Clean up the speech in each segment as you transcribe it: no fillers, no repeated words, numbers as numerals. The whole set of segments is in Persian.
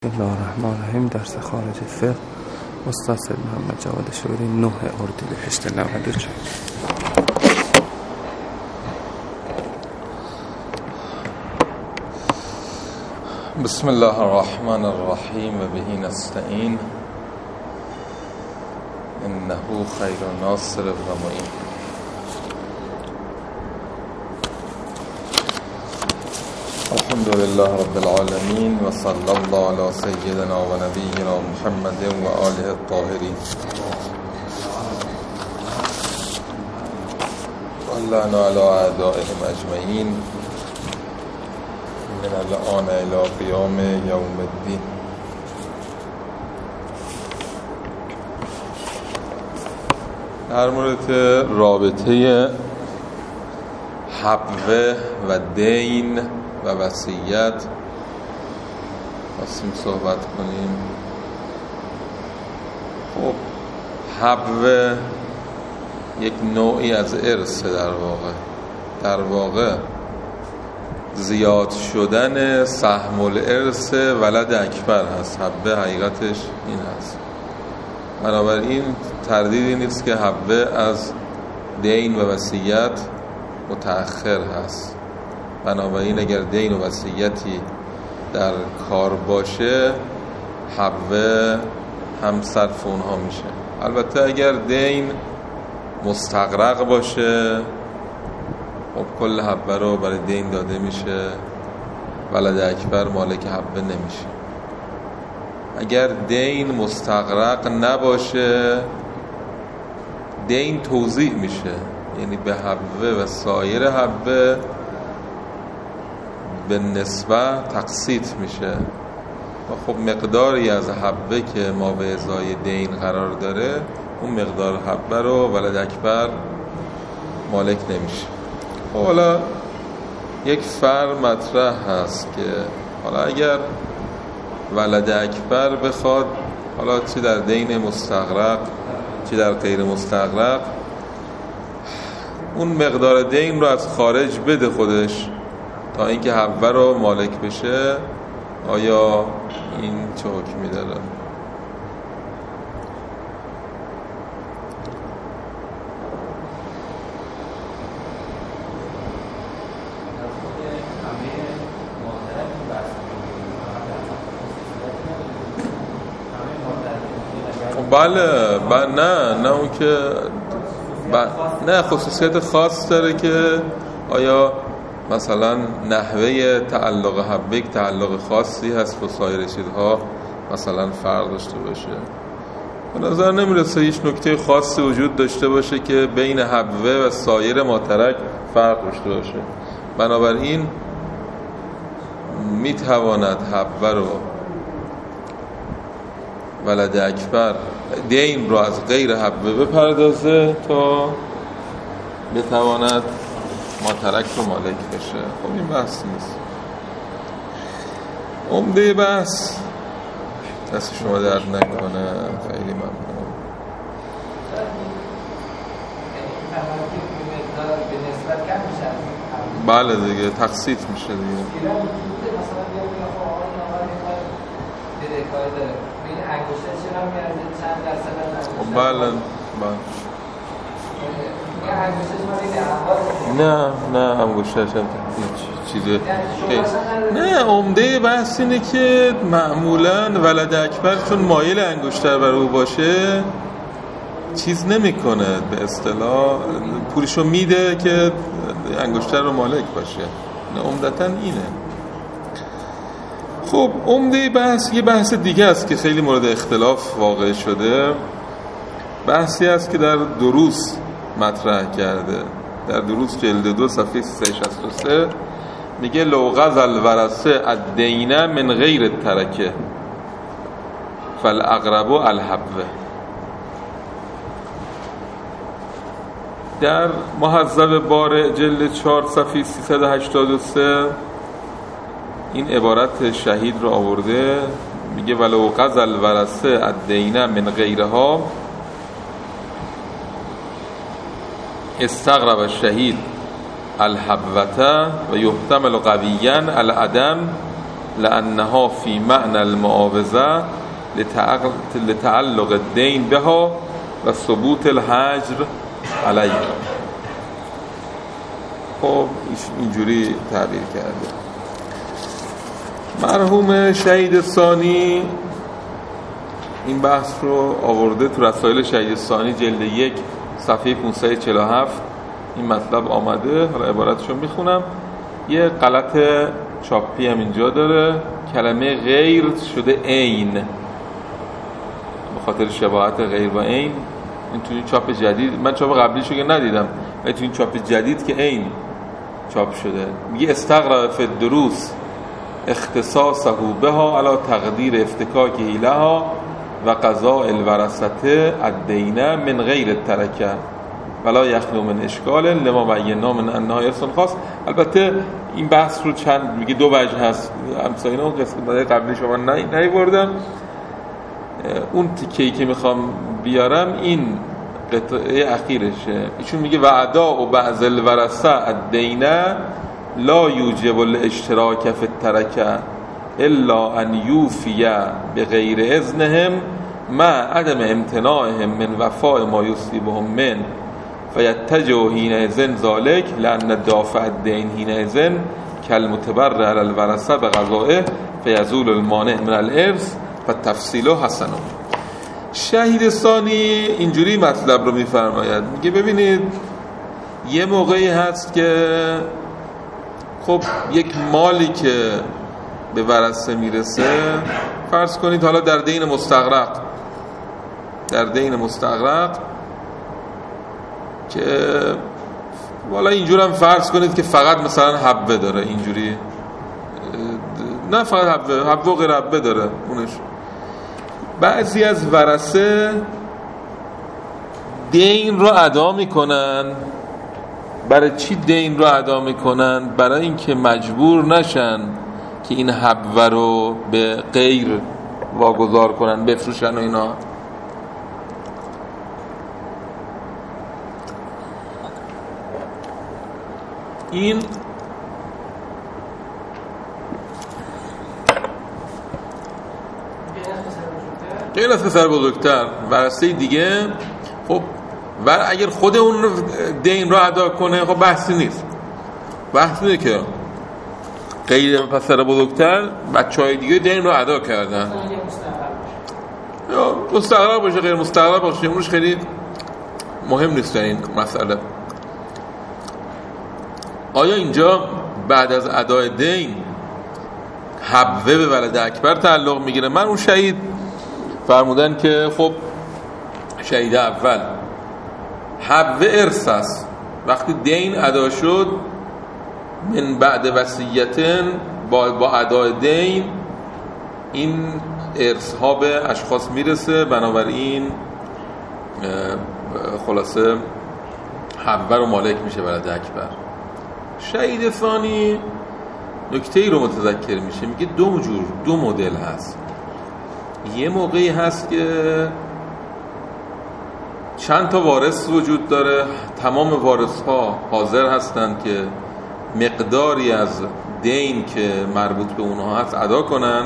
بسم الله الرحمن الرحیم. درس خارج فقه استاد سید محمد جواد شوری 9 اردیبهشت 94. بسم الله الرحمن الرحیم و به نستعین انه خیر ناصر و معین. الحمد لله رب العالمین و صلی الله علی سیدنا و نبینا محمد و آله الطاهرین و لعنا علی اعدائهم اجمعین من الان الی قیام یوم الدین. در مورد رابطه حبوه و دین و وصیت خواستیم صحبت کنیم. خب حبوه یک نوعی از ارث، در واقع زیاد شدن سهم الارث ولد اکبر هست. حبوه حقیقتش این هست. بنابراین تردیدی نیست که حبوه از دین و وصیت متأخر هست. بنابراین اگر دین و وصیتی در کار باشه حبوه هم صرف اونها میشه. البته اگر دین مستغرق باشه خب کل حبوه رو برای دین داده میشه، ولد اکبر مالک حبوه نمیشه. اگر دین مستغرق نباشه دین توزیع میشه، یعنی به حبوه و سایر حبوه به نسبت تقسیط میشه و خب مقداری از حبوه که ما به ازای دین قرار داره اون مقدار حبوه رو ولد اکبر مالک نمیشه. حالا یک فرع مطرح هست که حالا اگر ولد اکبر بخواد حالا چه در دین مستغرق چه در غیر مستغرق اون مقدار دین رو از خارج بده خودش تا اینکه حبوه رو مالک بشه، آیا این چه حکمی داره؟ بله نه اون که نه خصوصیت خاص داره که آیا مثلا نحوه تعلق حبوه یک تعلق خاصی هست با سایر چیزها مثلا فرق داشته باشه. به نظر نمیرسه هیچ نکته خاصی وجود داشته باشه که بین حبوه و سایر ماترک فرق داشته باشه. بنابراین میتواند حبوه رو ولد اکبر دین رو از غیر حبوه بپردازه تا بتواند ماترک رو مالک بشه. خب این بحث نیست. عمده بحث دست شما درد نکنه. خیلی ممنون. بله دیگه تقسیط میشه دیگه. بله نه انگشتش هم چیزه نه. عمده بحث اینه که معمولا ولد اکبر چون مایل انگشتر بر او باشه چیز نمیکنه، به اصطلاح پولشو میده که انگشتر رو مالک باشه. نه عمدتاً اینه. خب عمده بحث یه بحث دیگه است که خیلی مورد اختلاف واقع شده. بحثی است که در دروس مطرح کرده. در دروس جلد 2 صفحه 363 میگه لو غزا الورثه الدین من غیر الترکه فالاقرب الحبوه. در مهذب بار جلد 4 صفحه 383 این عبارت شهید رو آورده. میگه ولو غزا الورثه الدین من غیرها استغرب الشهید الحبوة و یحتمل قویاً العدم لأنها في معنى المعاوضه لتعلق الدین بها و ثبوت الحجر علیها. خب اینجوری تعبیر کرده. مرحوم شهید ثانی این بحث رو آورده تو رسائل شهید ثانی جلد 1 صفحه 547 این مطلب آمده. حالا عبارتشو میخونم. یه غلط چاپی هم اینجا داره، کلمه غیر شده عین به خاطر شباهت غیر با عین. این تو این چاپ جدید، من چاپ قبلیشو که ندیدم، ولی تو این چاپ جدید که عین چاپ شده میگه استغرق فی الدروس اختصاصه بها علی تقدیر افتکاکه لها و قضاء الورثه الدین من غیر الترکه ولا یخلو من اشکال لما بینا من انها ارث خاص. البته این بحث رو چند میگه دو وجه هست، امثال اون قسمت قبلی شما نیوردم. اون تیکه‌ای که میخوام بیارم این قطعه اخیرشه. ایشون میگه وعدا و بعض الورثه الدین لا یوجب الاشتراک فی الترکه الا ان یوفی بغیر اذنهم مع عدم امتناعهم من وفاء ما یصیبهم من فیتجه حینئذ ذلک لأن دافع الدین حینئذ کالمتبرع علی الورثه بقضائه فیزول المانع من الارث فالتفصیل حسن. شهید ثانی اینجوری مطلب رو میفرماید، میگه ببینید یه موقعی هست که خب یک مالی که به ورثه میرسه، فرض کنید حالا در دین مستغرق که والا اینجور هم فرض کنید که فقط مثلا حبه داره، اینجوری نه فقط حبه و غیر حبه داره اونش. بعضی از ورثه دین رو ادا میکنن. برای چی دین رو ادا میکنن؟ برای اینکه مجبور نشن که این حبه رو به غیر واگذار کنن، بفروشن و اینا. این غیر از پسر بزرگتر ورثه دیگه. خب و اگر خود اون دین رو ادا کنه خب بحثی نیست. بحث اینه که غیر پسر بزرگتر بچهای دیگه دین رو ادا کردن، یا مستغرق باشه غیر مستغرق باشه، اونش خیلی مهم نیست این مسئله. آیا اینجا بعد از ادای دین حبه به ولد اکبر تعلق میگیره؟ من اون شهید فرمودن که خب شهید اول حبه ارث است، وقتی دین ادا شد من بعد وصیتن با ادای دین این ارث ها به اشخاص میرسه، بنابراین خلاصه حبه رو مالک میشه ولد اکبر. شهید ثانی نکته ای رو متذکر میشه، میگه دو مدل هست. یه موقعی هست که چند تا وارث وجود داره، تمام وارث ها حاضر هستند که مقداری از دین که مربوط به اونها هست ادا کنن.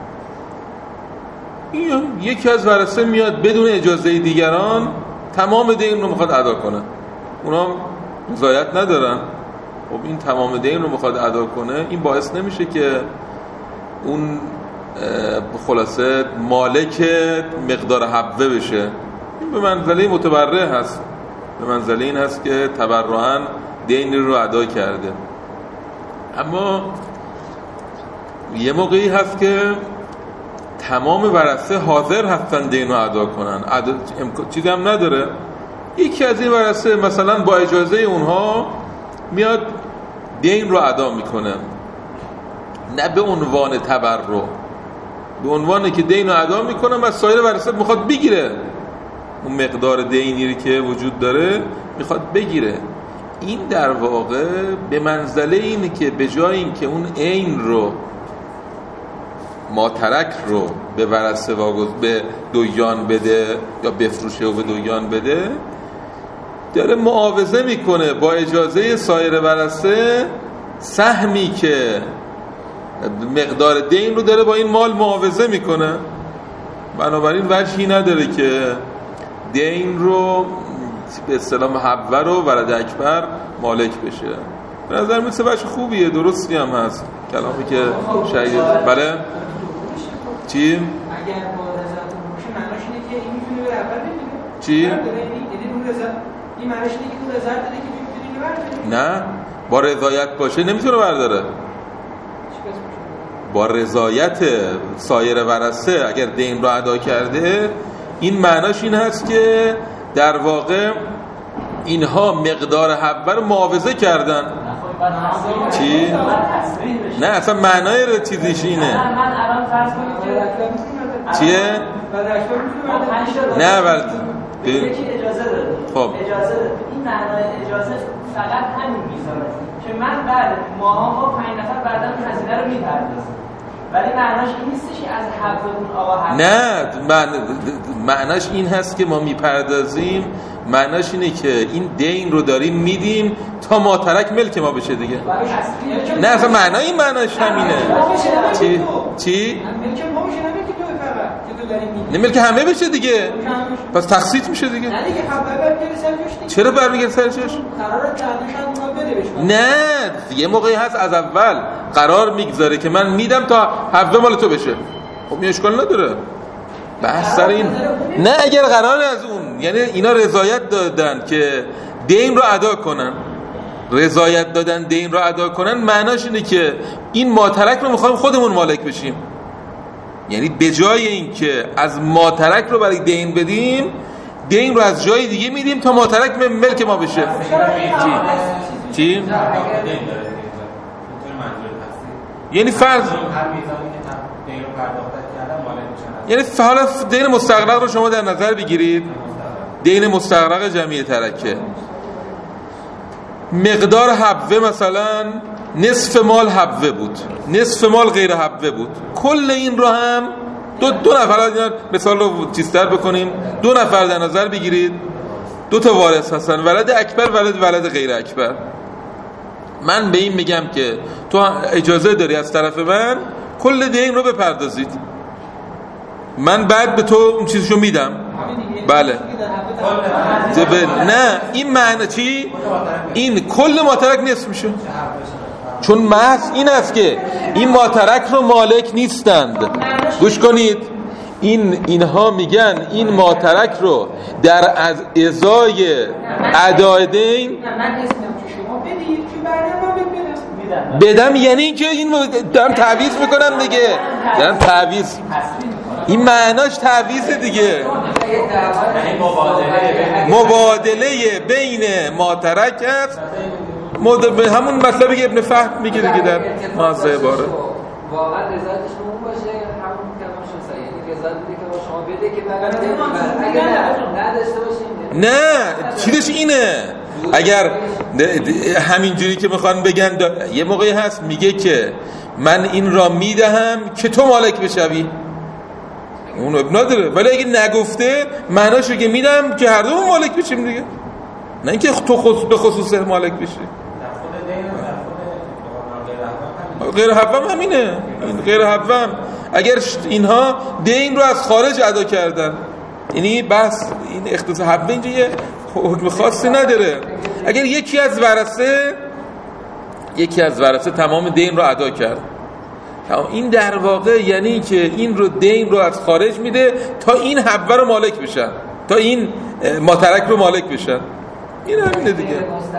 یکی از ورثه میاد بدون اجازه دیگران تمام دین رو میخواد ادا کنه، اونا رضایت ندارن. خب این تمام دین رو میخواد ادا کنه، این باعث نمیشه که اون خلاصه مالک مقدار حبه بشه. این به منزله متبرع هست، به منزله این هست که تبرعاً دین رو ادا کرده. اما یه موقعی هست که تمام ورثه حاضر هستن دین رو ادا کنن، چیزی هم نداره. یکی از این ورثه مثلا با اجازه اونها میاد دین رو ادا میکنه، نه به عنوان تبرع، به عنوان که دین رو ادا میکنه و سایر ورثه میخواد بگیره اون مقدار دینی که وجود داره، میخواد بگیره. این در واقع به منزله اینه که به جای این که اون عین رو ماترک رو به ورثه به دویان بده یا بفروشه و به دویان بده، داره معاوضه میکنه با اجازه سایر ورثه سهمی که مقدار دین رو داره با این مال معاوضه میکنه، بنابراین وجهی نداره که دین رو به اصطلاح محور رو ولد اکبر مالک بشه. به نظر میاد وجه خوبیه، درستی هم هست کلامی که شهید. بله چی؟ اگر با رضایت باشه معناش اینه که این میتونه به اول بده. چی؟ یعنی اون رضایت این معناش اینه که اون رضایت داره که میتونه برداره. نه، با رضایت باشه نمیتونه برداره. با رضایت سایر ورثه اگر دین رو ادا کرده، این معناش این هست که در واقع اینها مقدار حبه رو معاوضه کردن. چی؟ نه اصلا معنای چیزیش اینه. من الان فرض کنید چیه؟ نه ولی یکی اجازه داره. خب اجازه داره. این معنای اجازه فقط همین میذاره که من بعد ماها 5 نفر بعداً هزینه رو میپردازم، ولی معناش این نیستش که از حقمون آقا حق. نه، معناش این هست که ما میپردازیم، معناش اینه که این دین رو داریم میدیم تا ماترک ملک ما بشه دیگه. نه اصلا معنای این معناش همینه. چی؟ نه ملک همه بشه دیگه، پس تقسیط میشه دیگه. نه دیگه حبه چرا برمیگرد سرش؟ نه یه موقعی هست از اول قرار میگذاره که من میدم تا حبه مال تو بشه، خب این اشکال نداره. بحث سر این نه، اگر قرار از اون، یعنی اینا رضایت دادن که دین رو ادا کنن، رضایت دادن دین رو ادا کنن، معناش اینه که این ماترک رو میخوایم خودمون مالک بشیم. یعنی به جای این که از ماترک رو برای دین بدیم، دین رو از جای دیگه میدیم تا ماترک ملک ما بشه. چی؟ یعنی فرض یعنی حالا دین مستغرق رو شما در نظر بگیرید، دین مستغرق جمعی ترکه مقدار حبه مثلا نصف مال حبه بود، نصف مال غیر حبه بود. کل این رو هم دو نفر، مثال رو چیزتر بکنیم، 2 نفر در نظر بگیرید، 2 تا وارث هستن، ولد اکبر ولد غیر اکبر. من به این میگم که تو اجازه داری از طرف من کل دین رو بپردازید، من بعد به تو اون چیزشو میدم. بله نه، این معنی چی؟ این کل ماترک نصف میشه، چون محض این است که این ماترک رو مالک نیستند. گوش کنید، اینها میگن این ماترک رو در از ازای ادای دین بدم، یعنی اینکه این دارم تعویض میکنم دیگه، دارم تعویض، این معناش تعویض دیگه، مبادله بین ماترک است، همون مطلبی که ابن فهم میگه دیگه در مازه عباره. واقعا رضایتش اون باشه، همون کلامش صحیح، یعنی رضایت بده که شما بده که بعد اگه نداشته باشین. نه چیزش اینه، اگر همینجوری که میخوان بگن یه موقعی هست میگه که من این را میدهم که تو مالک بشوی، اون ابن نداره، ولی اگه نگفته معناشه که میدم که هر دو مالک بشیم دیگه، نه اینکه تو به خصوص مالک بشی. غیر حوام همینه، غیر حوام اگر اینها دین رو از خارج ادا کردن، یعنی بس این اختصاص حوام اینجا یه حکم خاصی نداره. اگر یکی از ورثه تمام دین رو ادا کرد، این در واقع یعنی که این رو دین رو از خارج میده تا این حبه رو مالک بشن، تا این ماترک رو مالک بشن. این همینه دیگه.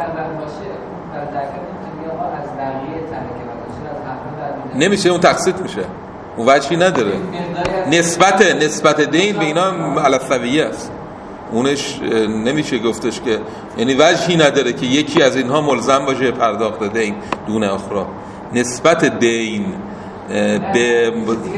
نمیشه، اون تقسیط میشه، اون وجهی نداره. نسبت دین به اینا علفویه است، اونش نمیشه گفتش که، یعنی وجهی نداره که یکی از اینها ملزم باشه پرداخت دین دون اخرى. نسبت دین به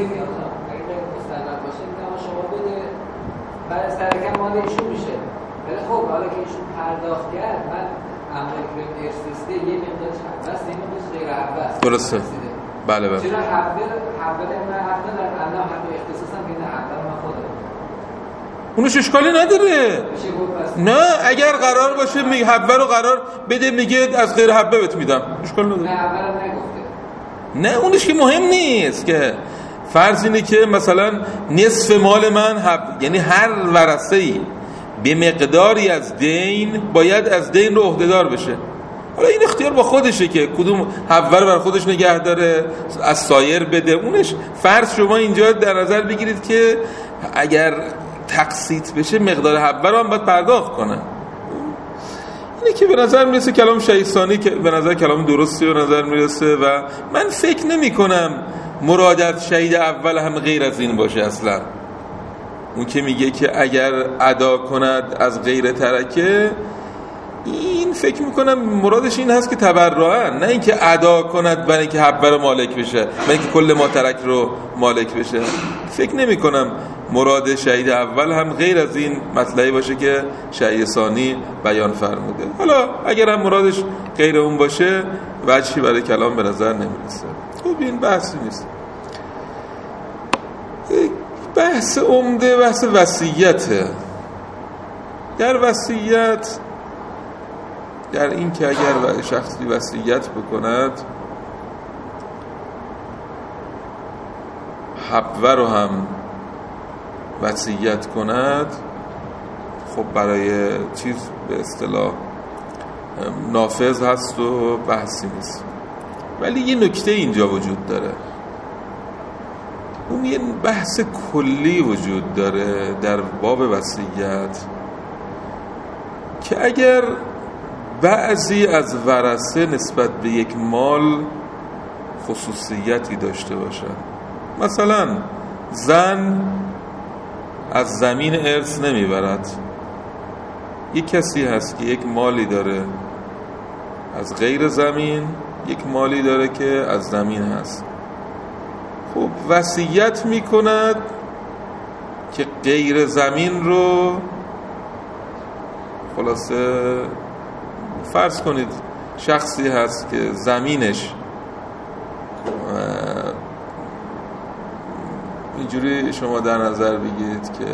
برای سرکم مال ایشون میشه، ولی خب حالا که ایشون پرداخت کرد، من عملی که ارسسته یه مقدارش بس این مقدارش غیر حبه است. درسته، بله بله. چرا حبه من حتی در الله حبه اختصاصم که نه حبه من خودم، اونش اشکالی نداره. نه اگر قرار باشه حبه رو قرار بده، میگه از غیر حبه بهت میدم، اشکال نداره. نه حبه رو نگفته، نه اونش که مهم نیست. که فرض اینه که مثلا نصف مال من یعنی هر ورثه‌ای به مقداری از دین باید از دین رو عهده‌دار بشه. حالا این اختیار با خودشه که کدوم حول بر خودش نگه داره، از سایر بده. اونش فرض شما اینجا در نظر بگیرید که اگر تقسیط بشه مقدار حول رو هم باید پرداخت کنه. اینه که به نظر میرسه کلام شهید ثانی که به نظر کلام درستی به نظر میرسه و من فکر نمی کنم مراد از شهید اول هم غیر از این باشه. اصلا اون که میگه که اگر ادا کند از غیر ترکه، این فکر میکنم مرادش این هست که تبرعاً، نه اینکه ادا کند برای اینکه حبه رو مالک بشه، برای اینکه کل ما ترک رو مالک بشه. فکر نمی کنم مراد شهید اول هم غیر از این مطلبی باشه که شهید ثانی بیان فرموده. حالا اگر هم مرادش غیر اون باشه وجهی برای کلام به نظر نمیرسه. خب این بحثی نیست. بحث عمده بحث وصیته. در وصیت، در این که اگر شخصی وصیت بکند حبه رو هم وصیت کند، خب برای چیز به اصطلاح نافذ هست و بحثی نیست. ولی یه نکته اینجا وجود داره، اون یه بحث کلی وجود داره در باب وصیت که اگر بعضی از ورثه نسبت به یک مال خصوصیتی داشته باشن، مثلا زن از زمین ارث نمیبرد، یک کسی هست که یک مالی داره از غیر زمین، یک مالی داره که از زمین هست، خب وصیت میکند که غیر زمین رو، خلاصه فرض کنید شخصی هست که زمینش اینجوری شما در نظر بگیرید که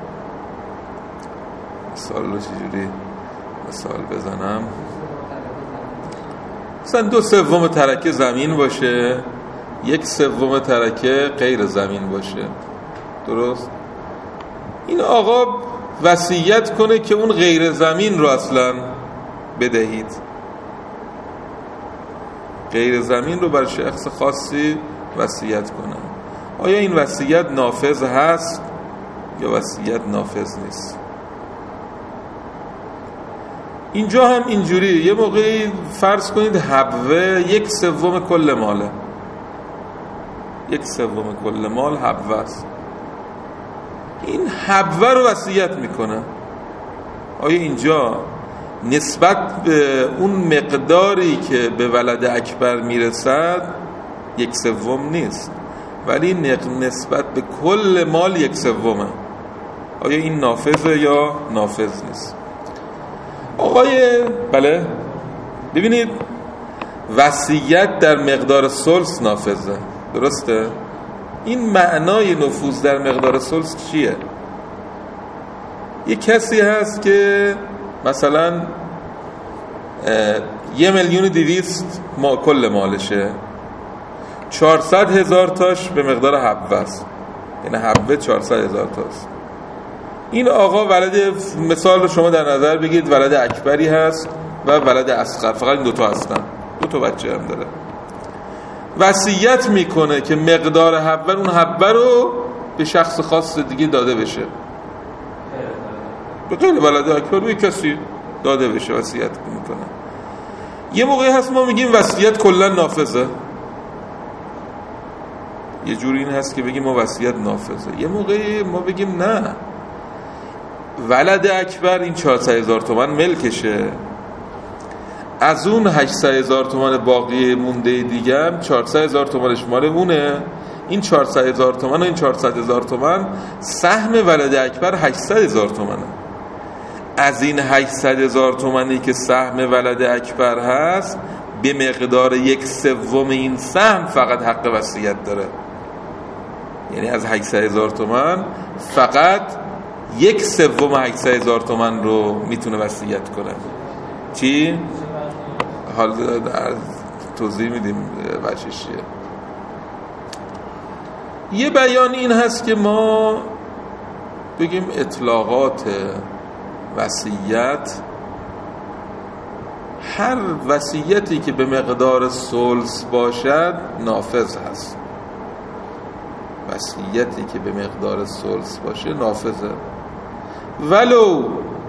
مثال رو چجوری مثال بزنم، مثلا 2/3 ترکه زمین باشه، 1/3 ترکه غیر زمین باشه، درست؟ این آقا وصیت کنه که اون غیر زمین رو اصلا بدهید، غیر زمین رو بر شخص خاصی وصیت کنه. آیا این وصیت نافذ هست یا وصیت نافذ نیست؟ اینجا هم اینجوری، یه موقعی فرض کنید حبوه 1/3 کل ماله، 1/3 کل مال حبوه است، این حبوه رو وصیت میکنه. آیا اینجا نسبت به اون مقداری که به ولد اکبر میرسد 1/3 نیست، ولی نسبت به کل مال 1/3. آیا این نافذه یا نافذ نیست؟ بله ببینید، وصیت در مقدار ثلث نافذه، درسته؟ این معنای نفوذ در مقدار ثلث چیه؟ یک کسی هست که مثلا 1,200,000 کل مالشه، 400,000 تاش به مقدار حبه است، یعنی حبه 400,000 تاست. این آقا ولد، مثال رو شما در نظر بگید، ولد اکبری هست و ولد اصغر، فقط این دوتا هستن، 2 بچه هم داره. وصیت میکنه که مقدار حبه، اون حبه رو به شخص خاص دیگه داده بشه، به غیر ولد اکبر به کسی داده بشه، وصیت میکنه. یه موقعی هست ما میگیم وصیت کلا نافذه، یه جوری این هست که بگیم ما وصیت نافذه. یه موقعی ما بگیم نه، ولد اکبر این 400,000 تومان ملکشه، از اون 800,000 تومان باقی مونده دیگه هم 400,000 تومانش مال اونه. این 400,000 تومان و این 400,000 تومان سهم ولد اکبر 800,000 تومانه. از این 800,000 تومانی که سهم ولد اکبر هست، به مقدار 1/3 این سهم فقط حق وصیت داره. یعنی از 800,000 تومان فقط 1/3 800,000 تومان رو میتونه وصیت کنه. چی؟ حال توضیح میدیم بچه‌ش چیه. یه بیان این هست که ما بگیم اطلاقات وصیت، هر وصیتی که به مقدار ثلث باشد نافذ هست. وصیتی که به مقدار ثلث باشه نافذه، ولو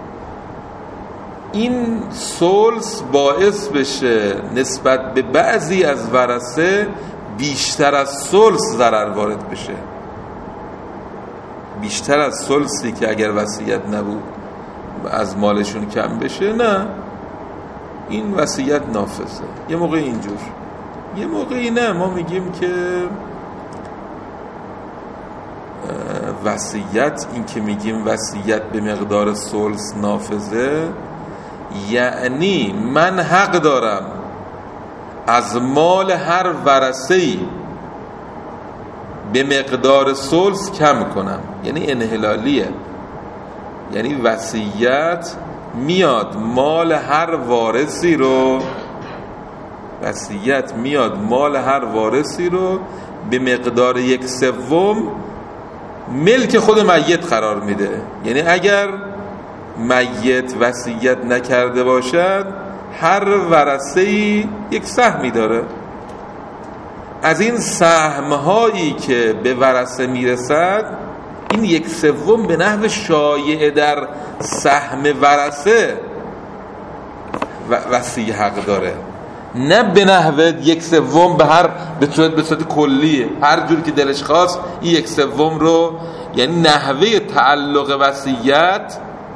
این ثلث باعث بشه نسبت به بعضی از ورثه بیشتر از ثلث ضرر وارد بشه، بیشتر از ثلثی که اگر وصیت نبود از مالشون کم بشه، نه، این وصیت نافذه. یه موقع اینجور، یه موقعی نه، ما میگیم که وصیت، این که میگیم وصیت به مقدار ثلث نافذه، یعنی من حق دارم از مال هر ورثه‌ای به مقدار ثلث کم کنم، یعنی انحلالیه. یعنی وصیت میاد مال هر وارثی رو، وصیت میاد مال هر وارثی رو به مقدار 1/3 ملک خود میت قرار میده. یعنی اگر میت وصیت نکرده باشد، هر ورثه‌ای یک سهمی داره. از این سهم‌هایی که به ورثه میرسد، این 1/3 به نحو شایع در سهم ورثه وصی حق داره، نه به نحو 1/3 به صورت کلیه، هر جور که دلش خواست این 1/3 رو، یعنی نحوه تعلق وصیت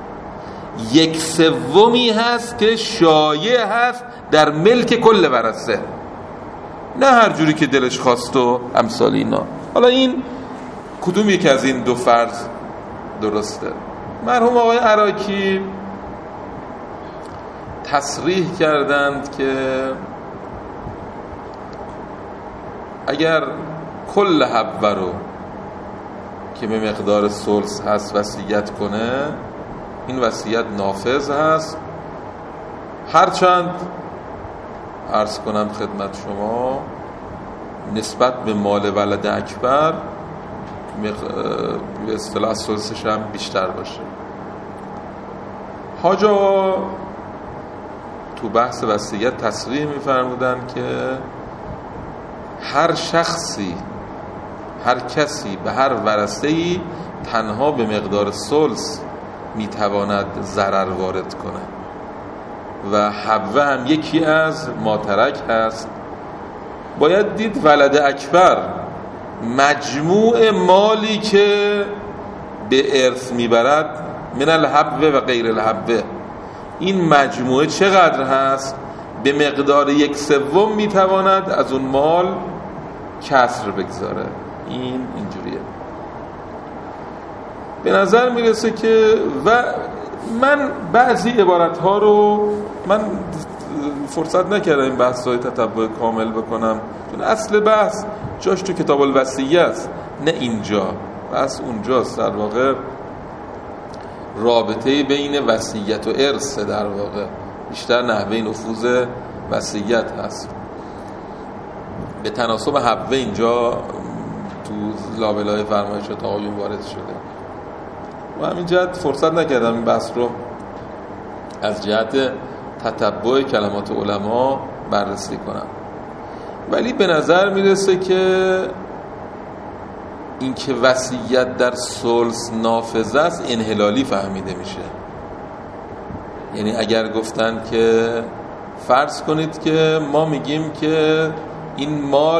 1/3 هست که شایع هست در ملک کل ورثه، نه هر جوری که دلش خواست و امثال اینا. حالا این کدوم یک از این دو فرض درسته؟ مرحوم آقای عراقی تصریح کردند که اگر کل حبه رو که به مقدار ثلث هست وصیت کنه، این وصیت نافذ هست، هرچند عرض کنم خدمت شما نسبت به مال ولد اکبر به اصطلاح ثلثش هم بیشتر باشه. حاج آقا تو بحث وصیت تصریح می‌فرمودن که هر شخصی، هر کسی به هر ورثه‌ای تنها به مقدار ثلث میتواند ضرر وارد کنه و حبه هم یکی از ماترک هست. باید دید ولد اکبر مجموع مالی که به ارث میبرد من الحبه و غیر الحبه، این مجموعه چقدر هست؟ به مقدار 1/3 میتواند از اون مال کسر بگذاره. این اینجوریه. به نظر میرسه که و من بعضی عبارت ها رو من فرصت نکردم این بحث های تتبع کامل بکنم، چون اصل بحث جاش تو کتاب الوصیه است، نه اینجا. بحث اونجاست، در واقع رابطه بین وصیت و ارث، در واقع بیشتر نحوه نفوذ وصیت هست. به تناسب حبه اینجا تو لابلای فرمایش آقایون وارد شده و همین جهت فرصت نکردم این بحث رو از جهت تتبع کلمات علما بررسی کنم. ولی به نظر میرسه که این که وصیت در ثلث نافذ است انحلالی فهمیده میشه. یعنی اگر گفتن که فرض کنید که ما میگیم که این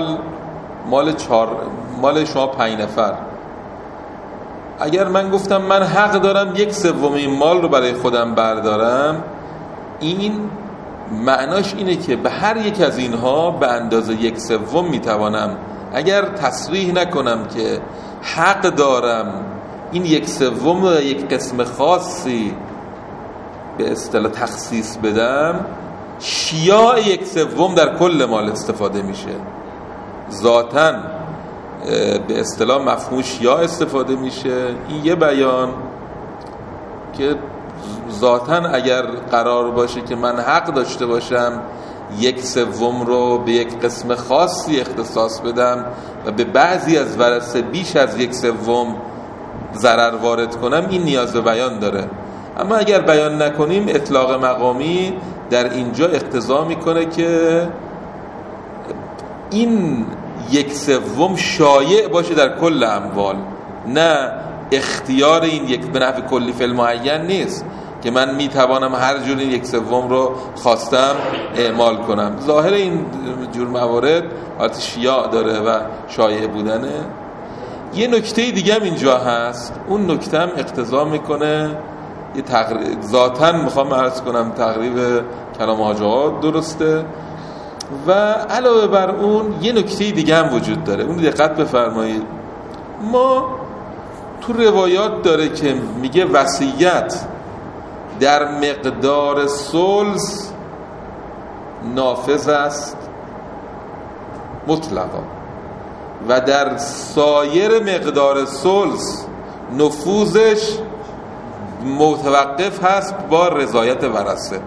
مال شما 5 نفر، اگر من گفتم من حق دارم 1/3 این مال رو برای خودم بردارم، این معناش اینه که به هر یک از اینها به اندازه 1/3 میتوانم، اگر تصریح نکنم که حق دارم این 1/3 رو یک قسم خاصی به اصطلاح تخصیص بدم، شیاع 1/3 در کل مال استفاده میشه. ذاتاً به اصطلاح مفهوم شیاع استفاده میشه. این یه بیان که ذاتاً اگر قرار باشه که من حق داشته باشم 1/3 رو به یک قسم خاصی اختصاص بدم و به بعضی از ورثه بیش از 1/3 ضرر وارد کنم، این نیاز به بیان داره. اما اگر بیان نکنیم اطلاق مقامی در اینجا اقتضا میکنه که این 1/3 شایع باشه در کل اموال، نه اختیار این یک به نحو کلی فی المعین نیست که من میتوانم هر جور این 1/3 رو خواستم اعمال کنم. ظاهر این جور موارد حالت شیاع داره و شایع بودنه. یه نکته دیگه هم اینجا هست، اون نکته هم اقتضا میکنه یه ذاتاً میخوام عرض کنم تقریب کلام حاج آقا درسته و علاوه بر اون یه نکته دیگه هم وجود داره، اون دقت بفرمایید. ما تو روایات داره که میگه وصیت در مقدار ثلث نافذ است مطلقا و در سایر مقدار ثلث نفوذش متوقف هست با رضایت ورثه.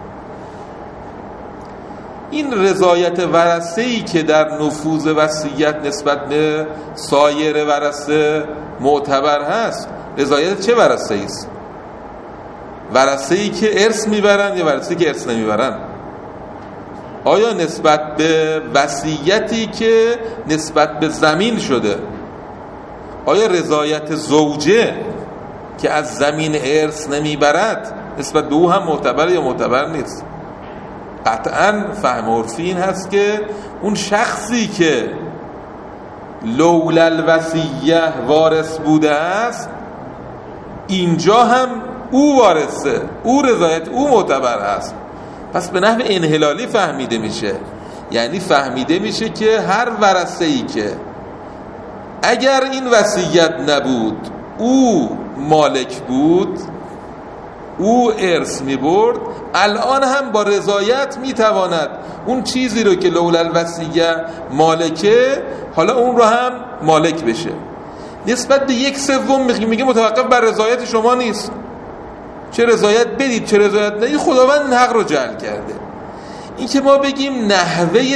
این رضایت ورثه‌ای که در نفوذ وصیت نسبت به سایر ورثه معتبر هست، رضایت چه ورثه‌ای است؟ ورثه‌ای که ارث میبرن یا ورثه‌ای که ارث نمیبرن؟ آیا نسبت به وصیتی که نسبت به زمین شده، آیا رضایت زوجه که از زمین ارث نمیبرد نسبت به او هم معتبر یا معتبر نیست؟ قطعاً فهم عرفی این هست که اون شخصی که لولا الوصیه وارث بوده است، اینجا هم او وارثه، او رضایت او معتبر است. پس به نحو انحلالی فهمیده میشه، یعنی فهمیده میشه که هر ورثه‌ای که اگر این وصیت نبود او مالک بود، او ارث میبرد، الان هم با رضایت میتواند اون چیزی رو که لولا الوصیه مالکه، حالا اون رو هم مالک بشه. نسبت به 1/3 میگه متوقف بر رضایت شما نیست، چه رضایت بدید چه رضایت ندید، خداوند این حق رو جعل کرده. این که ما بگیم نحوه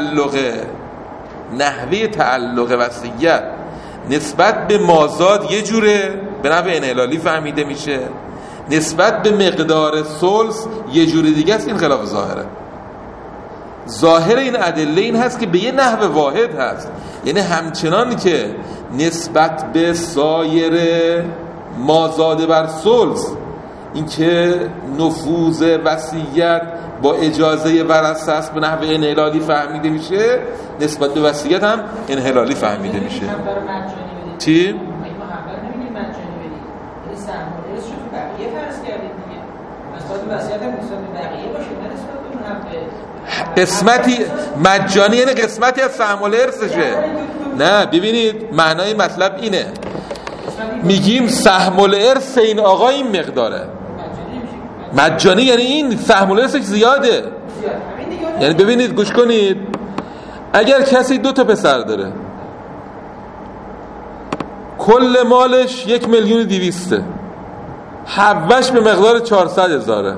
تعلق وصیت نسبت به مازاد یه جوره، به نحو انحلالی فهمیده میشه، نسبت به مقدار ثلث یه جوری دیگه است. این خلاف ظاهره. ظاهر این ادله این هست که به یه نحو واحد هست، یعنی همچنان که نسبت به سایر مازاد بر ثلث این که نفوذ وصیت با اجازه ورثه است به نحو انحلالی فهمیده میشه، نسبت به وصیت هم انحلالی فهمیده میشه. چی؟ قسمتی مجانی یعنی قسمتی از سهم الارثشه. نه ببینید معنای مطلب اینه، میگیم سهم الارث این آقا این مقداره، مجانی یعنی این سهم الارثش زیاده. یعنی ببینید گوش کنید، اگر کسی 2 پسر داره، کل مالش 1,200,000، حوش به مقدار 400,000.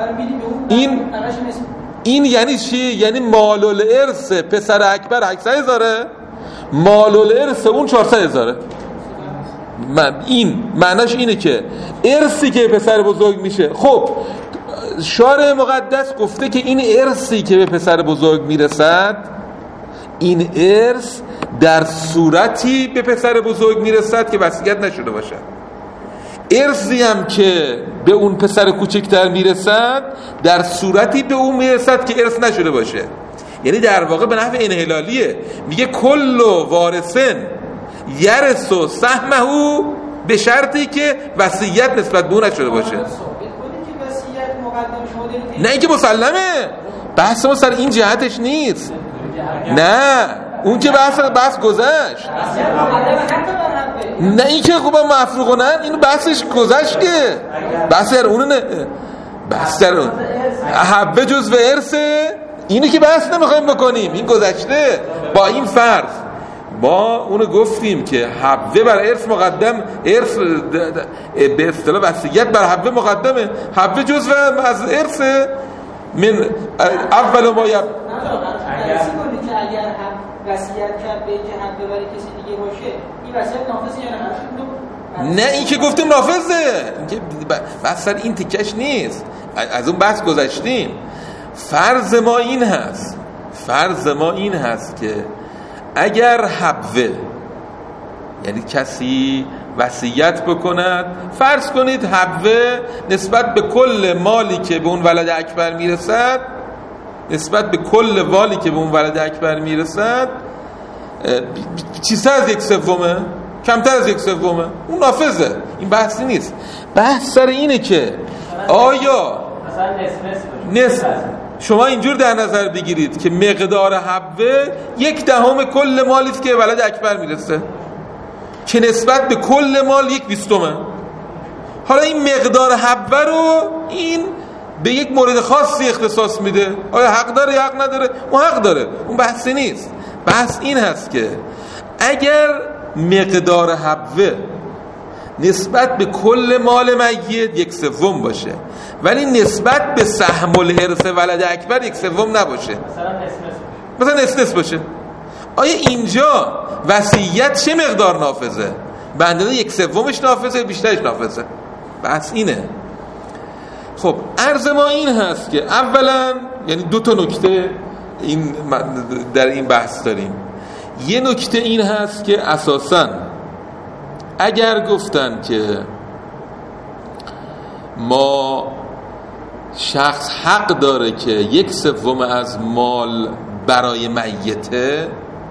این یعنی چی؟ یعنی مال الارث پسر اکبر 800,000، مال الارث اون 400,000. این معناش اینه که ارثی که پسر بزرگ میشه، خب شارع مقدس گفته که این ارثی که به پسر بزرگ میرسد، این ارث در صورتی به پسر بزرگ میرسد که وصیت نشده باشد. ارثی هم که به اون پسر کوچکتر میرسد در صورتی به اون میرسد که ارث نشده باشه. یعنی در واقع به نحو انحلالیه، میگه کل وارثن یرث سهمه به شرطی که وصیت نسبت به اون نشده باشه. نه اینکه مسلمه، بحث ما سر این جهتش نیست. نه اون که بحث گذشت. نه این که خوبا مفروغونن، اینو بحثش گذشت که بحث در اون نه، بحث در اون حبه جزو ارثه، اینو که بحث نمیخوایم بکنیم، این گذشته. با این فرض با اونو گفتیم که حبه بر ارث مقدم، ارث به اصطلاح وصیت بر حبه مقدمه، حبه جزو از ارثه. من اول ما اگر هم وصیت کرد به اینکه حق ببره کسی دیگه باشه این وصیت نافذه یا نه؟ نه این که گفتیم نافذه، بحث سر این تیکش نیست، از اون بحث گذشتیم. فرض ما این هست که اگر حبوه، یعنی کسی وصیت بکند، فرض کنید حبوه نسبت به کل مالی که به اون ولد اکبر میرسد، چیزتر از 1/3، کمتر از 1/3، اون نافذه، این بحثی نیست. بحث سر اینه که آیا نصف شما اینجور در نظر بگیرید که مقدار حبوه 1/10 کل مالی است که ولد اکبر میرسه، که نسبت به کل مال 1/20. حالا این مقدار حبوه رو این به یک مورد خاصی اختصاص میده، آیا حق داره یا حق نداره؟ اون حق داره، اون بحثی نیست. بحث این هست که اگر مقدار حبوه نسبت به کل مال میت 1/3 باشه، ولی نسبت به سهم الارث ولد اکبر 1/3 نباشه، مثلا نصف باشه، آیا اینجا وصیت چه مقدار نافذه؟ به اندازه 1/3 نافذه، بیشترش نافذه؟ بحث اینه. خب عرض ما این هست که اولا، یعنی 2 نکته در این بحث داریم. یه نکته این هست که اساساً اگر گفتن که ما شخص حق داره که 1/3 از مال برای میته،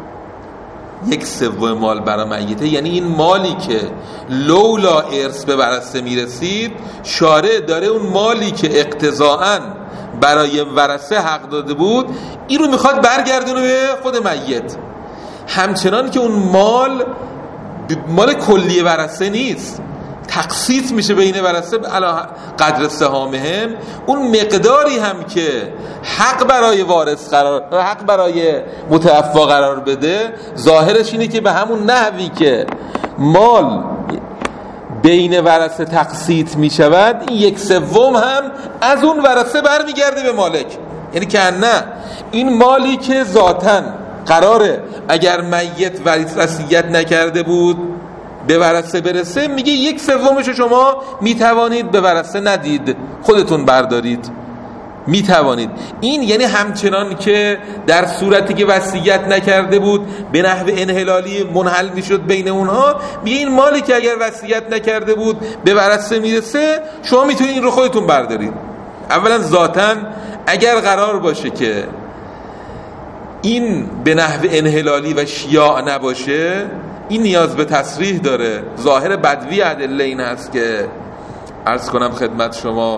1/3 مال برای میته، یعنی این مالی که لولا ارث به ورثه میرسید، شارع داره اون مالی که اقتضاءً برای ورثه حق داده بود این رو میخواد برگردونه به خود میت، همچنان که اون مال کلی ورثه نیست، تقسیط میشه بین ورثه علی قدر سهامهم. اون مقداری هم که حق برای وارث حق برای متوفی قرار بده، ظاهرش اینه که به همون نحوی که مال بین ورثه تقسیط میشود، این 1/3 هم از اون ورثه برمیگرده به مالک. یعنی که نه، این مالی که ذاتاً قراره اگر میت وصیت نکرده بود به ورثه برسه، میگه 1/3 شما میتوانید به ورثه ندید، خودتون بردارید، میتوانید. این یعنی همچنان که در صورتی که وصیت نکرده بود به نحو انحلالی منحل میشد بین اونها، میگه این مالی که اگر وصیت نکرده بود به ورثه میرسه، شما میتونید این رو خودتون بردارید. اولا ذاتاً اگر قرار باشه که این به نحو انحلالی و شیاع نباشه، این نیاز به تصریح داره. ظاهر بدوی ادله این هست که عرض کنم خدمت شما،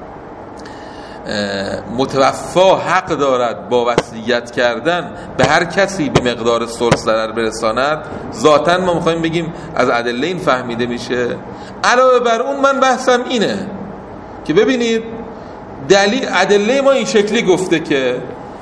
متوفا حق دارد با وصیت کردن به هر کسی به مقدار ثلث ضرر برساند. ذاتاً ما میخوایم بگیم از ادله این فهمیده میشه. علاوه بر اون من بحثم اینه که ببینید دلیل ادله ما این شکلی گفته که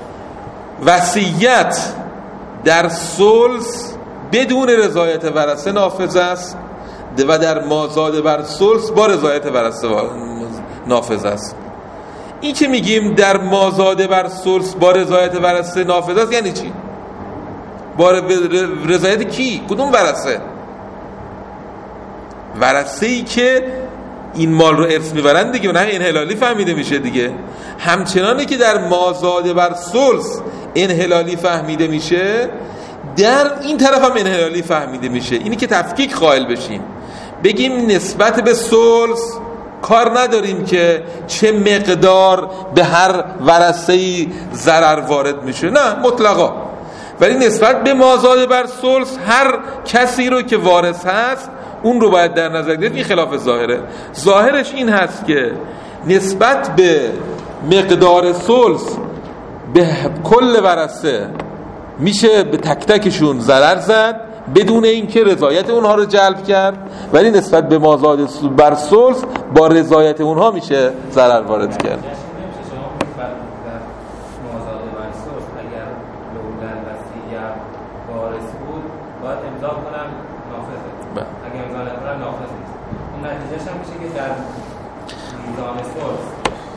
وصیت در ثلث بدون رضایت ورثه نافذ است و در مازاد بر ثلث با رضایت ورثه نافذ است. این که میگیم در مازاد بر ثلث با رضایت ورثه نافذ است یعنی چی؟ با رضایت کی؟ کدوم ورثه؟ ورثه‌ای که این مال رو ارث میبرن دیگه، نه انحلالی فهمیده میشه دیگه. همچنانی که در مازاد بر ثلث انحلالی فهمیده میشه، در این طرف هم انحلالی فهمیده میشه. اینی که تفکیک قائل بشیم، بگیم نسبت به ثلث کار نداریم که چه مقدار به هر ورثه‌ای ضرر وارد میشه، نه مطلقا، ولی نسبت به مازاد بر ثلث هر کسی رو که وارث هست اون رو باید در نظر گرفت. این خلاف ظاهره. ظاهرش این هست که نسبت به مقدار ثلث به کل ورثه میشه به تک تکشون ضرر زد بدون اینکه رضایت اونها رو جلب کرد، ولی نسبت به مازاد بر ثلث با رضایت اونها میشه ضرر وارد کرد.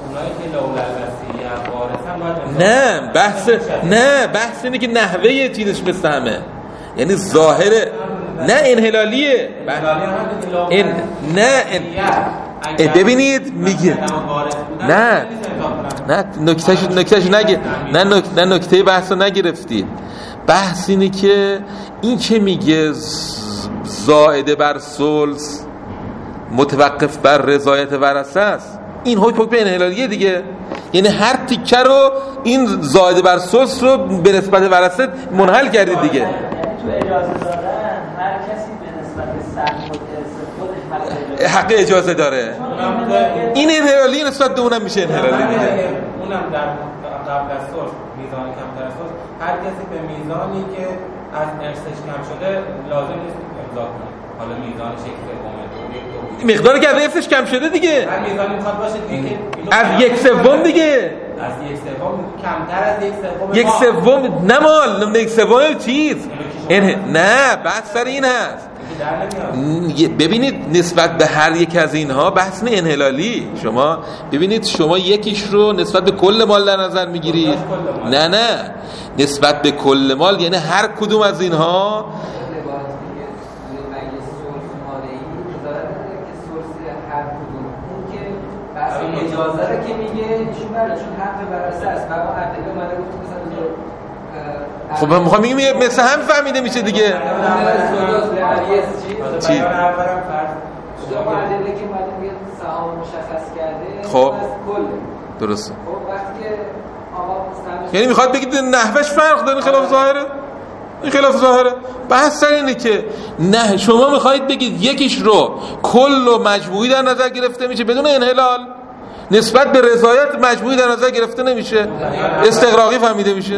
اونایی که لولا الوصیت وارثن باید نه بحث اینه که نحوه چیزش مثل همه، یعنی ظاهره نه انحلالیه. این نه ببینید میگه نه نکتهش نگه نه نکته بحثو نگرفتید. بحث اینه که این که میگه زائده بر ثلث متوقف بر رضایت ورثه است، این حکم انحلالیه دیگه. یعنی هر تیکه رو این زائده بر ثلث رو به نسبت ورثه منحل کردید دیگه. یعنی تو اجازه دادن هر کسی به نسبت سهم خودش حق اجازه داره. این انحلالی نسبت به اونم میشه انحلالی دیگه. اونم در قبل از ثلث میزان کمتر از ثلث هر کسی به میزانی که از ارثش کم شده لازم نیست امضا کنه. حالا میزانش یک سومه، مقداری که از ارثش کم شده دیگه، هر میزانی میخواد باشه دیگه از یک سوم دیگه، از یک سوم کمتر از یک سوم نه مال یک سوم چیز نه بحث سر این هست. ببینید نسبت به هر یک از اینها بحث انحلالی. شما ببینید شما یکیش رو نسبت به کل مال در نظر میگیرید، نه نسبت به کل مال، یعنی هر کدوم از اینها اجازه رو که میگه ایشون برای چون حق ورثه است. بابا عدل اومده گفت مثلا خب میخوام میگم مثل هم فهمیده میشه دیگه. چی؟ شما عدل که اومده میگه سهام مشخص کرده خب کل درسته. خب وقتی که آقا یعنی میخواد بگید نحوش فرق داره، خلاف ظاهره. این خلاف ظاهره. بحث سر اینه که نه شما میخواید بگید یکیش رو کل و مجموعی در نظر گرفته میشه بدون انحلال، نسبت به رضایت مجموعی در نظر گرفته نمیشه، استغراقی فهمیده میشه.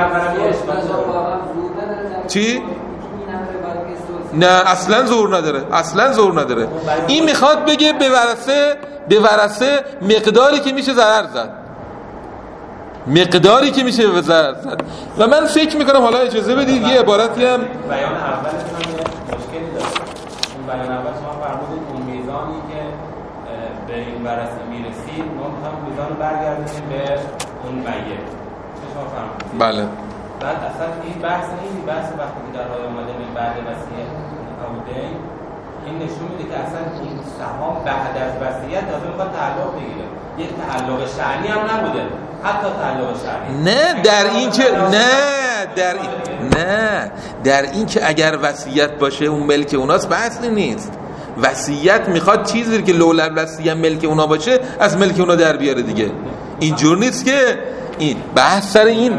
چی؟ نه اصلا زور نداره. این میخواد بگه به ورثه مقداری که میشه ضرر زد، مقداری که میشه به ضرر زد. و من فکر میکنم حالا اجازه بدید یه عبارتی هم بیان اولش هم مشکلی داره. اون بیان اول شما فرمودید اون میزانی که به این ورثه میرسید ما میخوایم میزان رو برگردونیم به اون میت. شما فرمودید بله. بعد اصلا این بحث وقتی که در راه اومده به بعد وصیت عمودین این نشون میده که اصلا این سهام بعد از وصیت لازم میخواد تعلق بگیره. یک تعلق شأنی هم نبوده، حتی تعلق شأنی نه در این که اگر وصیت باشه اون ملک اوناست بحثی نیست. وصیت میخواد چیزی که لولا الوصیه ملک اونا باشه از ملک اونا در بیاره دیگه. اینجور نیست که این بحث سر این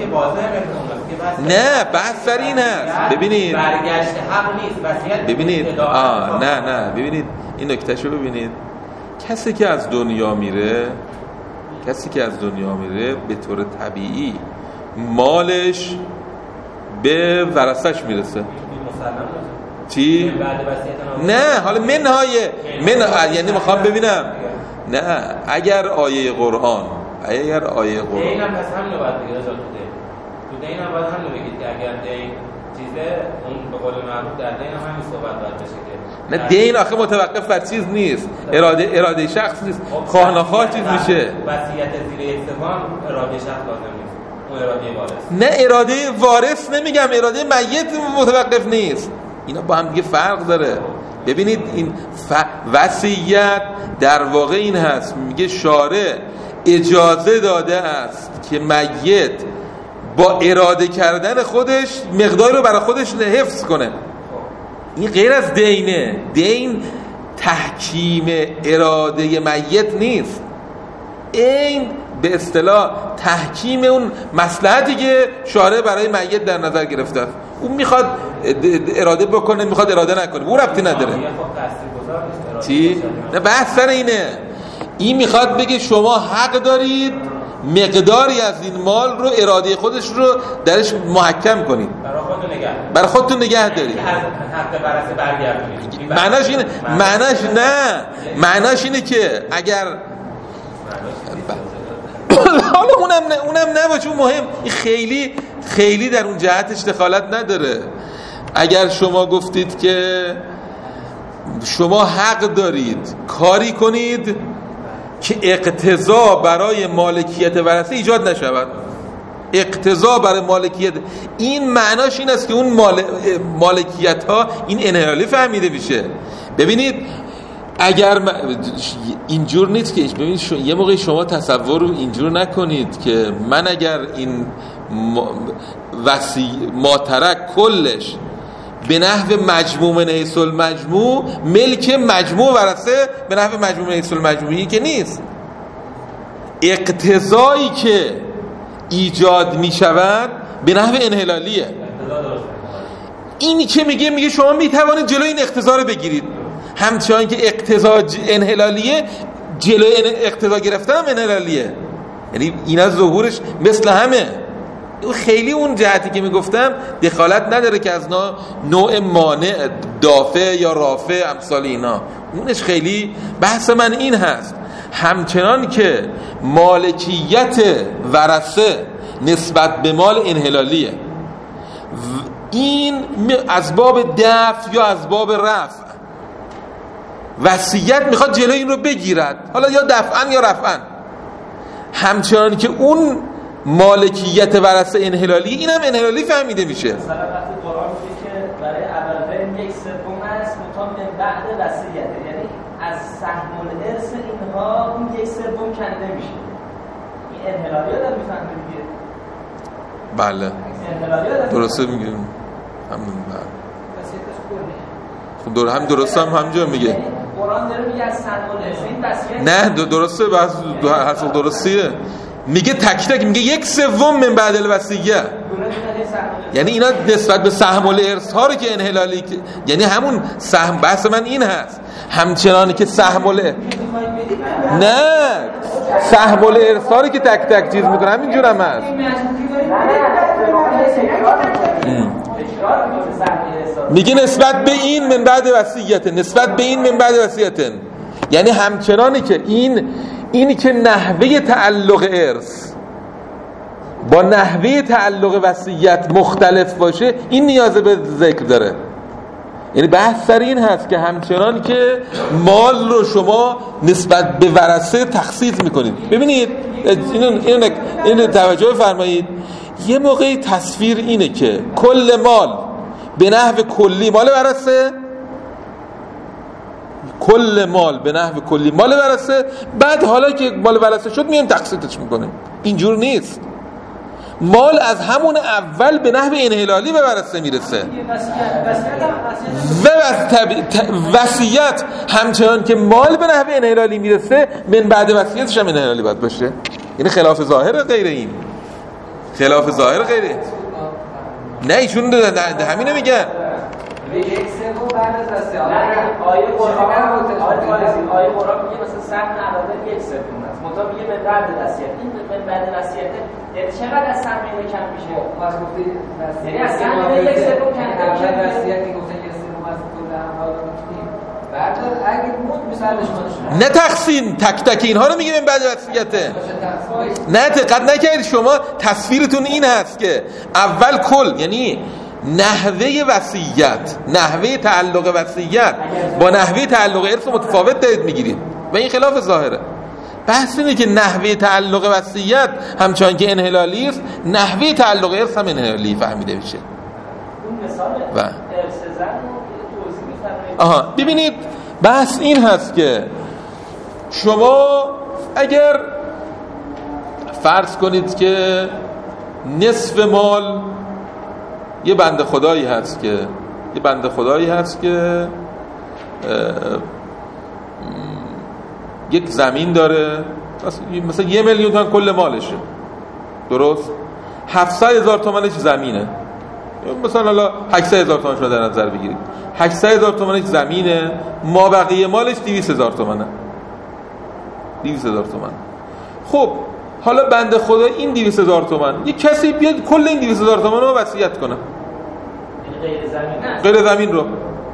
نه بحث سر این هست. ببینید برگشت حق نیست وصیت. ببینید نه ببینید این نکتهشو ببینید. کسی که از دنیا میره به طور طبیعی مالش به ورثش میرسه. چی؟ نه حالا یعنی میخوام ببینم نه اگر آیه قرآن دین هم پس هم رو باید بگید تو دین هم باید هم رو بگید که اگر دین چیزه اون به قول معروف در دین هم همین صحبت باید بشه که نه دین آخه متوقف بر چیز نیست، اراده شخص نیست، خواه نخواه چیز میشه. وصیت زیر یک سوم اراده شخص لازم نیست، اون اراده وارث. نه اراده وارث نمیگم، اراده میت متوقف نیست. اینا با هم دیگه فرق داره. ببینید این وصیت در واقع این هست، میگه شارع اجازه داده است که میت با اراده کردن خودش مقداری رو برای خودش حفظ کنه. این غیر از دینه. دین تحکیم اراده میت نیست، این به اصطلاح تحکیم اون مصلحتی که شارع برای میت در نظر گرفته است. اون میخواد اراده بکنه، میخواد اراده نکنه، اون ربطی نداره. چی؟ نه بحث سر اینه. این میخواد بگه شما حق دارید مقداری از این مال رو اراده خودش رو درش محکم کنید، برای خودتون نگه دارید. معناش اینه که اگر حالا اونم نباشه، اون مهم خیلی در اون جهتش دخالت نداره. اگر شما گفتید که شما حق دارید کاری کنید که اقتضا برای مالکیت ورثه ایجاد نشود. اقتضا برای مالکیت، این معناش این است که اون مالکیت ها این انحلالی فهمیده میشه. ببینید اگر اینجور نیست که ببینید یه موقع شما تصور رو اینجور نکنید که من اگر این ماترک کلش به نحو مجموع من حیث المجموع ملک مجموع ورثه به نحو مجموع من حیث المجموعی که نیست. اقتضایی که ایجاد می شود به نحو انحلالیه. اینی که میگه شما می توانید جلوی این اقتضا رو بگیرید، همچنان که اقتضا انحلالیه جلوی اقتضا گرفتن هم انحلالیه. یعنی اینا ظهورش مثل همه. خیلی اون جهتی که میگفتم دخالت نداره که از نوع مانع دافع یا رافع امثال اینا، اونش خیلی بحث من این هست. همچنان که مالکیت ورثه نسبت به مال انحلالیه، این از باب دفع یا از باب رفع، وصیت میخواد جلوی این رو بگیرد، حالا یا دفعا یا رفعا. همچنان که اون مالکیت ورثه انحلالی، اینم انحلالی فهمیده میشه. مثلا وقتی قرآن میگه که برای اول یک سوم است مطابق بعد وصیت، یعنی از سهم الارث اینها اون یک سوم کنده میشه. این انحلالی آدم میفهمه دیگه. بله درسته میگه. همون خب دور هم درست هم همینجا میگه. قرآن داره میگه از سهم الارث این وصیت نه درسته، بس حرف درستیه. میگه تک تک میگه یک سوم من بعد الوصیه، یعنی اینا نسبت به سهم الارث ها رو که انحلالی، یعنی همون سهم. بحث من این هست همچنانی که سهم نه سهم الارث ها رو که تک تک چیز میکنه همینجور هم هست. میگه نسبت به این من بعد وصیت، نسبت به این من بعد وصیت، یعنی همچنانی که اینی که نحوه تعلق ارث با نحوه تعلق وصیت مختلف باشه، این نیاز به ذکر داره. یعنی بحث سر این هست که همچنان که مال رو شما نسبت به ورثه تخصیص میکنید. ببینید اینو توجه فرمایید، یه موقعی تصویر اینه که کل مال به نحو کلی مال ورثه، کل مال به نحو کلی مال ورثه، بعد حالا که مال ورثه شد میایم تقسیمش میکنیم. اینجور نیست. مال از همون اول به نحو انحلالی به ورثه میرسه و وصیت همچنان که مال به نحو انحلالی میرسه من بعد وصیتش هم انحلالی باید باشه. یعنی خلاف ظاهر غیر این، خلاف ظاهر غیره. نه ایشون همینو میگن. یک سوم بعد از وصیت. آیه قرآن میگه مثلا سهم علاوه یک سوم است، مطابق میگه به بعد وصیت. این به بعد وصیت یعنی چقدر از سهم کم میشه؟ واسه گفتید یعنی از سهم یک سوم کم وصیت میگفتن یک سوم از کل اموال میگفتیم. بعد اگه بود مثالش باشه. نه تقسیم تک تک اینها رو میگه من بعد وصیته. نه دقت نکردید شما، تصویرتون این هست که اول کل، یعنی نحوه وصیت، نحوه تعلق وصیت با نحوه تعلق ارث متفاوت دارید میگیرید و این خلاف ظاهره. بحث اینه که نحوه تعلق وصیت همچنان که انحلالی است، نحوه تعلق ارث هم انحلالی فهمیده میشه. اون مثال و ارث زن رو توضیح می‌فرمایید. ببینید بحث این هست که شما اگر فرض کنید که نصف مال یه بنده خدایی هست که یک زمین داره، مثلا 1 میلیون تومان کل مالشه، درست؟ 700,000 تومانش زمینه، مثلا حالا 800,000 تومان شما در نظر بگیرید، 800,000 تومانش زمینه، ما بقیه مالش 200,000 تومانه. 200,000 تومان. خب حالا بنده خدا این 200,000 تومان، یک کسی بیاد کل این 200,000 تومان رو وصیت کنه، غیر زمین رو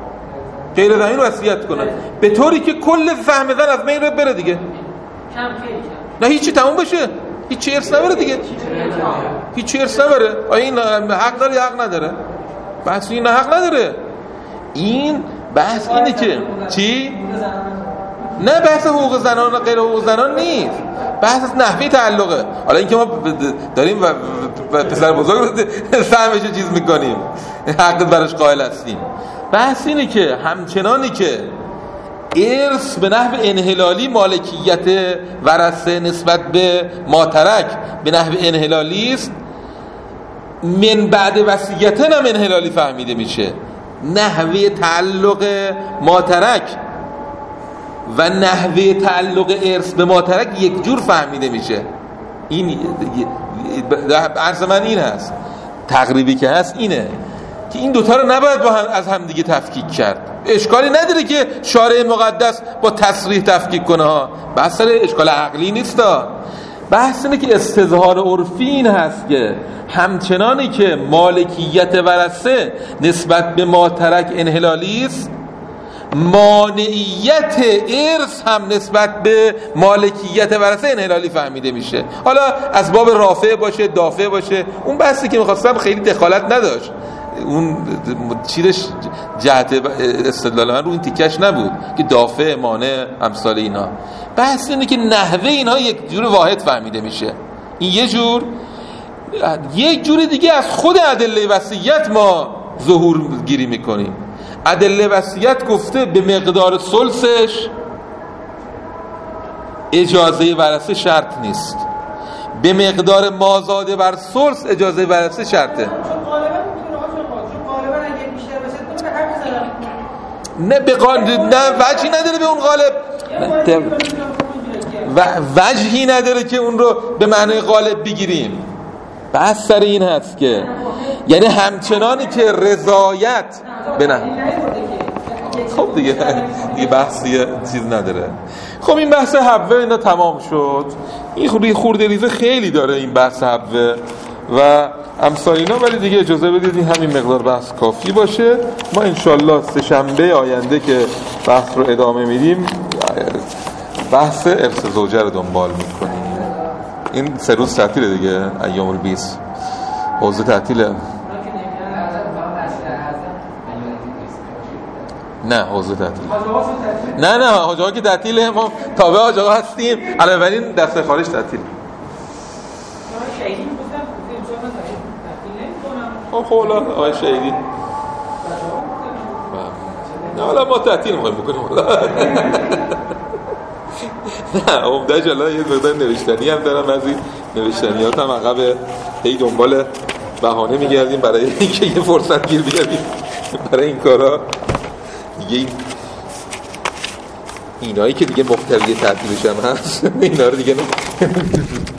وصیت کنه، به طوری که کل سهم زن از بین رو بره دیگه. نه هیچی تموم بشه، هیچی ارث نبره دیگه، هیچی ارث نبره. آیا این حق داره یا حق نداره؟ بحث این حق نداره. این بحث اینه که چی؟ نه بحث حقوق زنان و غیر حقوق زنان نیست، بحث از نحوه تعلقه. حالا اینکه ما داریم و پسر بزرگ سهمش چیز میکنیم، حق براش قائل هستیم. بحث اینه که همچنانی که ارث به نحو انحلالی مالکیت ورثه نسبت به ماترک به نحو انحلالی است، من بعد وصیت هم انحلالی فهمیده میشه. نحوه تعلق ماترک و نحوه تعلق ارث به ماترک یک جور فهمیده میشه. این عرض من این هست، تقریبی که هست اینه که این دوتا رو نباید با هم از هم دیگه تفکیک کرد. اشکالی نداره که شارع مقدس با تصریح تفکیک کنه ها، بحث اشکال عقلی نیست ها. بحث اینه که استظهار عرفی این هست که همچنانی که مالکیت ورثه نسبت به ماترک انحلالی است، مانعیت ارث هم نسبت به مالکیت ورثه انحلالی فهمیده میشه. حالا از باب رافع باشه دافع باشه، اون بحثی که میخواستم خیلی دخالت نداشت، اون چیرش جهت استدلال من رو این تیکش نبود که دافع مانع امثال اینا. بحث اینه که نحوه اینا یک جور واحد فهمیده میشه. این یه جور، یک جور دیگه از خود ادله وصیت ما ظهور گیری میکنیم. ادله وصیت گفته به مقدار ثلثش اجازه ورثه شرط نیست، به مقدار مازاده بر ثلث اجازه ورثه شرطه. نه وجهی نداره به اون غالب، وجهی نداره که اون رو به معنی غالب بگیریم. بحث سر این هست که یعنی همچنانی که رضایت بنه. خب دیگه بحثی چیز نداره. خب این بحث حبه اینا تمام شد. این خورده ریزه خیلی داره این بحث حبه و امثال اینا، ولی دیگه اجازه بدید این همین مقدار بحث کافی باشه. ما انشالله سه شنبه آینده که بحث رو ادامه میدیم بحث ارث زوجه رو دنبال میکنیم. این 3 روز تعطیله دیگه، ایام البیس حوزه تعطیله. نه حوزه تعطیل نه حاجه ها که تعطیله، ما تابع حاجه ها هستیم، علاوه بر این دسته خارج تعطیل. خب آقای شهیدی نه حالا ما تعطیل میخوایم بکنیم. نه عمده جلا یه مقدار نوشتنی هم دارم، از این نوشتنیات هم عقب هی دنبال بهانه میگردیم برای اینکه یه فرصت گیر بیاریم برای این کارا دیگه. اینایی که دیگه محتوی تعطیلش هم هست اینا رو دیگه